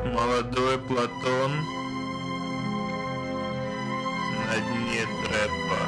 Молодой Платон на дне трэпа.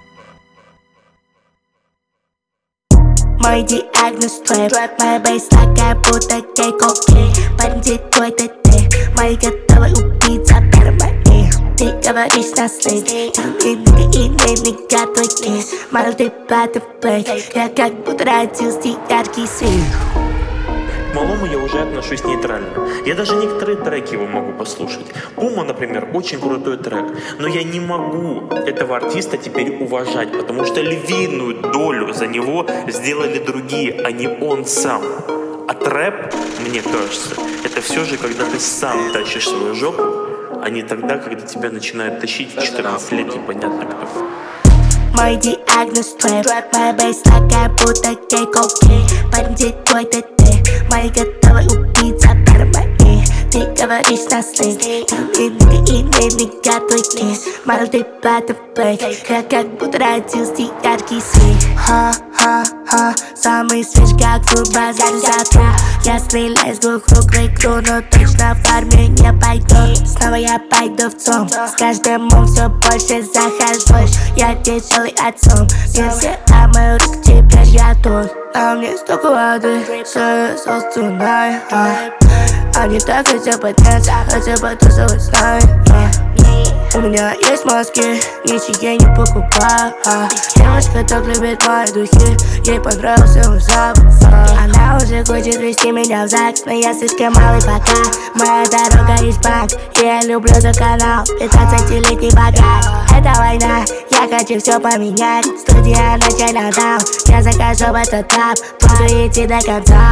Мой диагноз трэп, моя бейсляка будто гей-коки. Бандит твой ТТ, мой готовый убийца пермани. Ты говоришь на сленг, и нигга твой кейс. Мультиплатный плейт, я как будто родился яркий свет. К малому я уже отношусь нейтрально. Я даже некоторые треки его могу послушать. Пума, например, очень крутой трек. Но я не могу этого артиста теперь уважать, потому что львиную долю за него сделали другие, а не он сам. А трэп, мне кажется, это все же, когда ты сам тащишь свою жопу, а не тогда, когда тебя начинают тащить в 14 лет непонятно кто. Мой диагноз трэп, моя бейсляка будто гей-коки. Бандит твой ТТ, мой готовый убийца пермани. Ты говоришь на сленг, и нигга твой кейс. Мультиплатный плейт, я как будто родился яркий свет. Ха-ха-ха, самый свеж, как в базаре затру. Я стреляю с двух рук в игру, но точно в армию не пойду. Снова я пойду в ЦУМ, с каждым все больше захожу. Я тяжелый отцом, не все, а мои руки теперь я тут. А мне столько воды, шею собственная. Они так хотят подняться, хотят потусовать с нами. У меня есть мозги, ничьи не покупаю. Девушка так любит мои духи, ей понравился мой запах. Она уже хочет вести меня в ЗАГС, но я слишком малый пока. Моя дорога из банк, и я люблю за канал 15-летний богат. Это война, я хочу все поменять. Студия на Чайнадаун, я захожу в этот тап, буду идти до конца.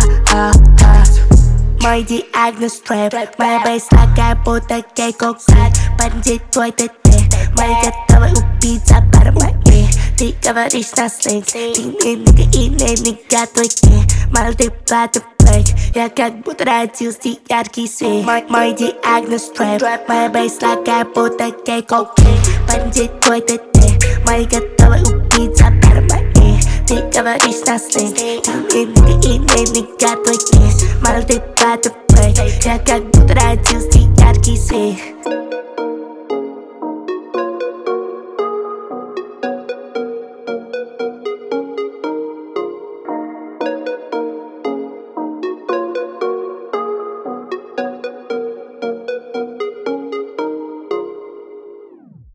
Мой диагноз трэп, моя бейсляка будто гей-коки. Бандит твой ТТ, мой готовый убийца пермани. Ты говоришь на сленг, и нигга твой кейс. Мультиплатный плейт, я как будто родился яркий свет. Мой диагноз трэп, моя бейсляка будто гей-коки. Бандит твой ТТ, мой готовый убийца пермани. Ты говоришь на сленг, и нигга твой кейс. Мультиплатный плейт, я как будто родился яркий свет.